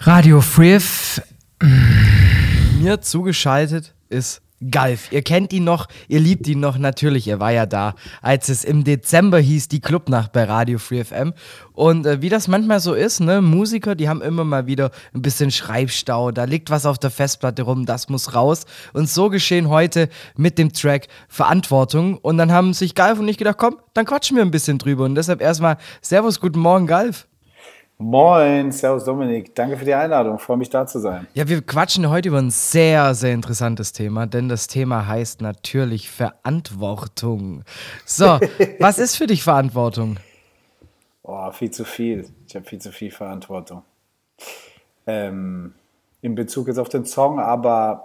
Radio Free. Mir zugeschaltet ist Galf. Ihr kennt ihn noch, ihr liebt ihn noch, natürlich, er war ja da, als es im Dezember hieß, die Clubnacht bei Radio Free FM. Und wie das manchmal so ist, ne, Musiker, die haben immer mal wieder ein bisschen Schreibstau, da liegt was auf der Festplatte rum, das muss raus. Und so geschehen heute mit dem Track Verantwortung. Und dann haben sich Galf und ich gedacht, komm, dann quatschen wir ein bisschen drüber. Und deshalb erstmal Servus, guten Morgen, Galf. Moin, servus Dominik, danke für die Einladung, freue mich da zu sein. Ja, wir quatschen heute über ein sehr, sehr interessantes Thema, denn das Thema heißt natürlich Verantwortung. So, was ist für dich Verantwortung? Oh, viel zu viel. Ich habe viel zu viel Verantwortung. In Bezug jetzt auf den Song, aber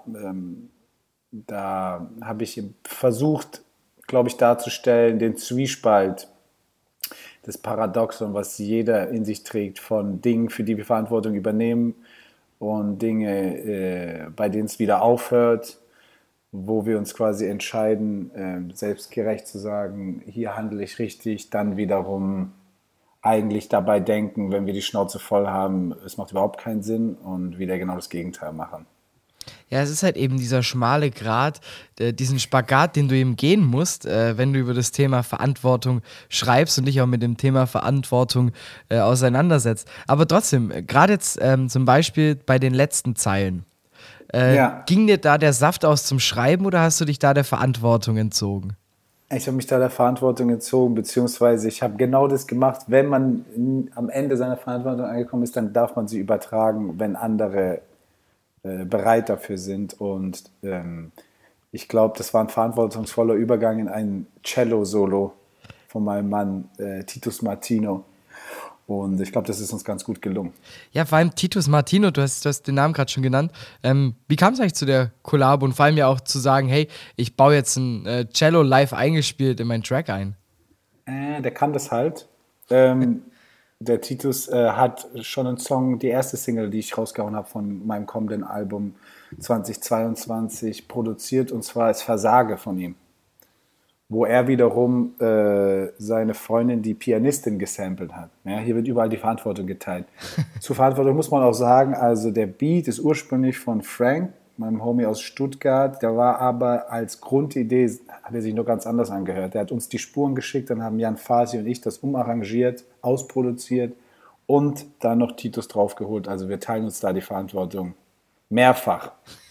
da habe ich versucht, glaube ich, darzustellen, den Zwiespalt, das Paradoxon, was jeder in sich trägt von Dingen, für die wir Verantwortung übernehmen und Dinge, bei denen es wieder aufhört, wo wir uns quasi entscheiden, selbstgerecht zu sagen, hier handle ich richtig, dann wiederum eigentlich dabei denken, wenn wir die Schnauze voll haben, es macht überhaupt keinen Sinn und wieder genau das Gegenteil machen. Ja, es ist halt eben dieser schmale Grat, diesen Spagat, den du eben gehen musst, wenn du über das Thema Verantwortung schreibst und dich auch mit dem Thema Verantwortung auseinandersetzt. Aber trotzdem, gerade jetzt zum Beispiel bei den letzten Zeilen, ging dir da der Saft aus zum Schreiben oder hast du dich da der Verantwortung entzogen? Ich habe mich da der Verantwortung entzogen, beziehungsweise ich habe genau das gemacht, wenn man am Ende seiner Verantwortung angekommen ist, dann darf man sie übertragen, wenn andere bereit dafür sind und ich glaube, das war ein verantwortungsvoller Übergang in ein Cello-Solo von meinem Mann Titus Martino und ich glaube, das ist uns ganz gut gelungen. Ja, vor allem Titus Martino, du hast den Namen gerade schon genannt. Wie kam es eigentlich zu der Collabo und vor allem ja auch zu sagen, hey, ich baue jetzt ein Cello live eingespielt in meinen Track ein? Der kann das halt. Der Titus hat schon einen Song, die erste Single, die ich rausgehauen habe von meinem kommenden Album 2022 produziert, und zwar ist Versage von ihm, wo er wiederum seine Freundin, die Pianistin, gesampelt hat. Ja, hier wird überall die Verantwortung geteilt. Zur Verantwortung muss man auch sagen, also der Beat ist ursprünglich von Frank, meinem Homie aus Stuttgart, der war aber als Grundidee, hat er sich nur ganz anders angehört. Der hat uns die Spuren geschickt, dann haben Jan Fasi und ich das umarrangiert, ausproduziert und dann noch Titus draufgeholt. Also wir teilen uns da die Verantwortung mehrfach.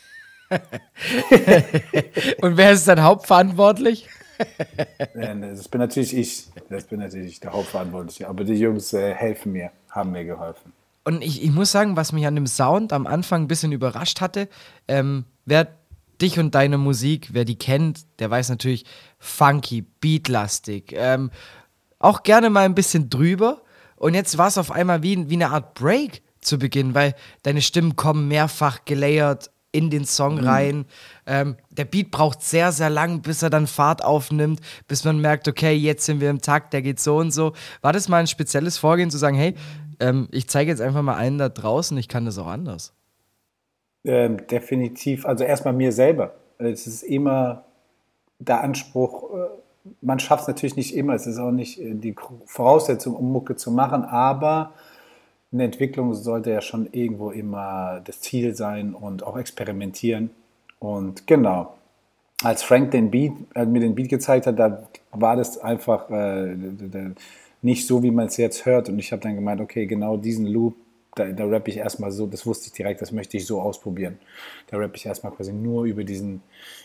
Und wer ist dann hauptverantwortlich? Das bin natürlich ich. Das bin natürlich der Hauptverantwortliche. Aber die Jungs helfen mir, haben mir geholfen. Und ich muss sagen, was mich an dem Sound am Anfang ein bisschen überrascht hatte, wer dich und deine Musik, wer die kennt, der weiß natürlich, funky, beatlastig, auch gerne mal ein bisschen drüber. Und jetzt war es auf einmal wie eine Art Break zu Beginn, weil deine Stimmen kommen mehrfach gelayert in den Song rein. Der Beat braucht sehr, sehr lang, bis er dann Fahrt aufnimmt, bis man merkt, okay, jetzt sind wir im Takt, der geht so und so. War das mal ein spezielles Vorgehen, zu sagen, hey, ich zeige jetzt einfach mal allen da draußen, ich kann das auch anders? Definitiv. Also erstmal mir selber. Es ist immer der Anspruch, man schafft es natürlich nicht immer, es ist auch nicht die Voraussetzung, um Mucke zu machen, aber eine Entwicklung sollte ja schon irgendwo immer das Ziel sein und auch experimentieren. Und genau, als Frank mir den Beat gezeigt hat, da war das einfach nicht so, wie man es jetzt hört. Und ich habe dann gemeint, okay, genau diesen Loop, da rappe ich erstmal so, das wusste ich direkt, das möchte ich so ausprobieren. Da rappe ich erstmal quasi nur über diesen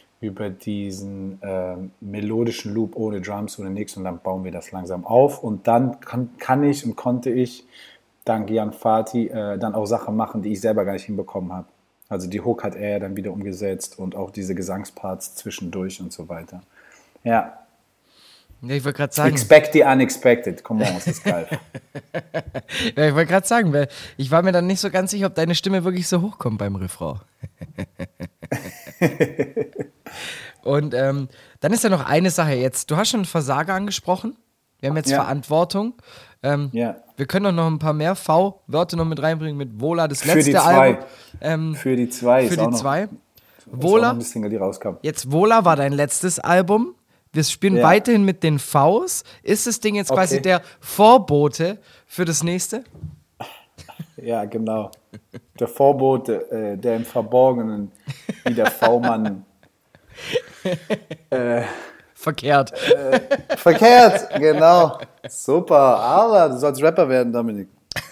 melodischen Loop ohne Drums, ohne nichts, und dann bauen wir das langsam auf. Und dann konnte ich dank Jan Fati dann auch Sachen machen, die ich selber gar nicht hinbekommen habe. Also die Hook hat er dann wieder umgesetzt und auch diese Gesangsparts zwischendurch und so weiter. Ja. Ja, ich wollte gerade sagen. Expect the unexpected. Come on, das ist geil. Ja, ich wollte gerade sagen, weil ich war mir dann nicht so ganz sicher, ob deine Stimme wirklich so hochkommt beim Refrain. Und dann ist ja noch eine Sache jetzt. Du hast schon Versager angesprochen. Wir haben jetzt Verantwortung. Wir können doch noch ein paar mehr V-Wörter noch mit reinbringen mit Vola, das letzte Album. Für die zwei. Für die zwei. Vola. Single, die rauskam. Jetzt Vola war dein letztes Album. Wir spielen weiterhin mit den Vs. Ist das Ding jetzt quasi der Vorbote für das nächste? Ja, genau. Der Vorbote, der im Verborgenen, wie der V-Mann. Verkehrt. Verkehrt, genau. Super, aber du sollst Rapper werden, Dominik.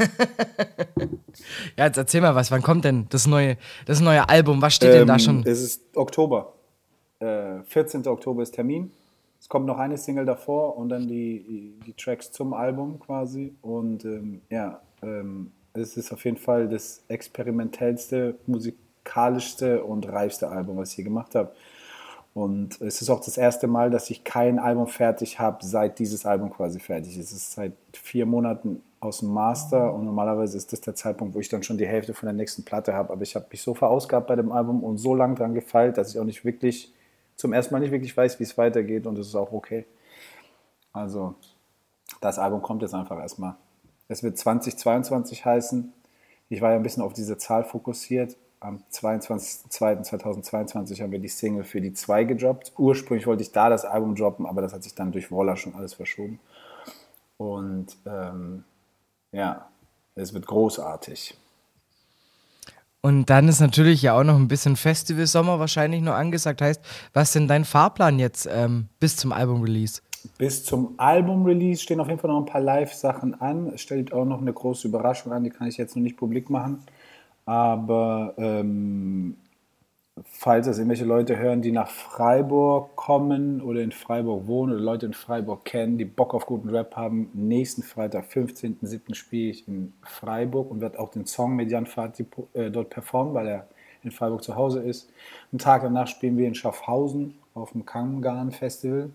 Ja, jetzt erzähl mal was. Wann kommt denn das neue Album? Was steht denn da schon? Es ist Oktober. 14. Oktober ist Termin. Es kommt noch eine Single davor und dann die Tracks zum Album quasi. Und es ist auf jeden Fall das experimentellste, musikalischste und reifste Album, was ich hier gemacht habe. Und es ist auch das erste Mal, dass ich kein Album fertig habe, seit dieses Album quasi fertig ist. Es ist seit 4 Monaten aus dem Master und normalerweise ist das der Zeitpunkt, wo ich dann schon die Hälfte von der nächsten Platte habe. Aber ich habe mich so verausgabt bei dem Album und so lang dran gefeilt, dass ich auch nicht wirklich, zum ersten Mal nicht wirklich weiß, wie es weitergeht und das ist auch okay. Also, das Album kommt jetzt einfach erstmal. Es wird 2022 heißen. Ich war ja ein bisschen auf diese Zahl fokussiert. Am 22.02.2022 haben wir die Single für die 2 gedroppt. Ursprünglich wollte ich da das Album droppen, aber das hat sich dann durch Waller schon alles verschoben. Und es wird großartig. Und dann ist natürlich ja auch noch ein bisschen Festival-Sommer wahrscheinlich noch angesagt. Heißt, was ist denn dein Fahrplan jetzt bis zum Album-Release? Bis zum Album-Release stehen auf jeden Fall noch ein paar Live-Sachen an. Es steht auch noch eine große Überraschung an, die kann ich jetzt noch nicht publik machen. Aber falls das irgendwelche Leute hören, die nach Freiburg kommen oder in Freiburg wohnen oder Leute in Freiburg kennen, die Bock auf guten Rap haben, nächsten Freitag, 15.07. spiele ich in Freiburg und werde auch den Song Median Fati dort performen, weil er in Freiburg zu Hause ist. Einen Tag danach spielen wir in Schaffhausen auf dem Kangan Festival.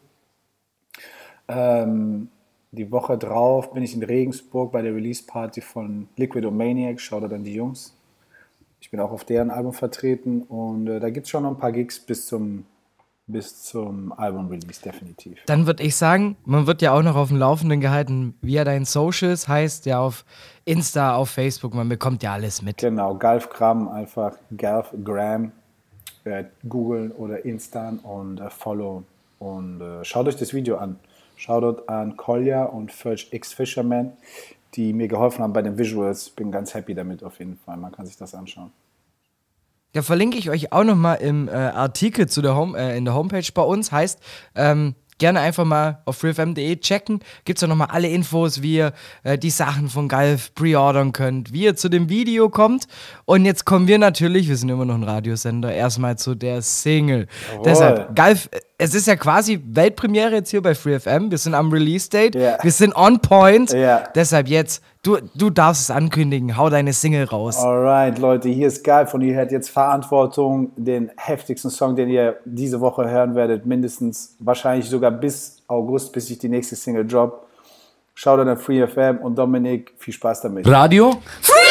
Die Woche drauf bin ich in Regensburg bei der Release-Party von Liquidomaniac, schaut da dann die Jungs. Ich bin auch auf deren Album vertreten und da gibt es schon noch ein paar Gigs bis zum Album-Release, definitiv. Dann würde ich sagen, man wird ja auch noch auf dem Laufenden gehalten, via deinen Socials, heißt ja auf Insta, auf Facebook, man bekommt ja alles mit. Genau, Galf Gram, einfach Galf Gram, googeln oder Instan und follow und schaut euch das Video an. Shoutout an Kolja und Ferg X Fisherman, die mir geholfen haben bei den Visuals. Bin ganz happy damit auf jeden Fall. Man kann sich das anschauen. Ja, verlinke ich euch auch nochmal im Artikel zu der in der Homepage bei uns. Heißt, gerne einfach mal auf freefm.de checken. Gibt es da nochmal alle Infos, wie ihr die Sachen von Galf preordern könnt, wie ihr zu dem Video kommt. Und jetzt kommen wir natürlich, wir sind immer noch ein Radiosender, erstmal zu der Single. Jawohl. Deshalb, Galf, es ist ja quasi Weltpremiere jetzt hier bei FreeFM. Wir sind am Release-Date. Ja. Wir sind on point. Ja. Deshalb jetzt, du darfst es ankündigen. Hau deine Single raus. Alright, Leute, hier ist Galf und ihr hört jetzt Verantwortung, den heftigsten Song, den ihr diese Woche hören werdet, mindestens wahrscheinlich sogar bis August, bis ich die nächste Single drop. Schaut an FreeFM und Dominik, viel Spaß damit. Radio? Free!